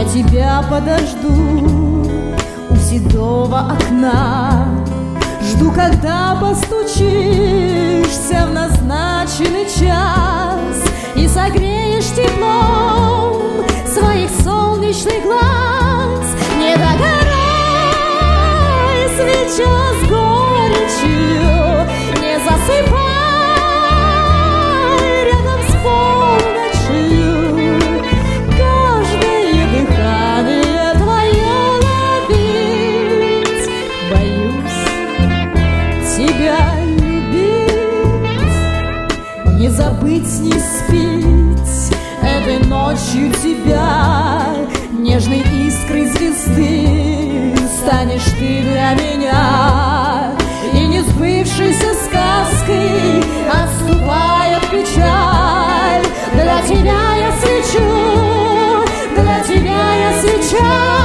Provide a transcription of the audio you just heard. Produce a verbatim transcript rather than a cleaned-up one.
тебя подожду у седого окна. Жду, когда постучишься в назначенный час и согреешь теплом своих солнечных глаз. Не догорай, свеча с горечью, не засыпай рядом с полночью. Каждое дыхание твое ловить, боюсь тебя любить. Не забыть, не спить этой ночью тебя, нежной искрой звезды станешь ты для меня. И несбывшейся сказкой отступая в печаль, для тебя я свечу, для тебя я свеча.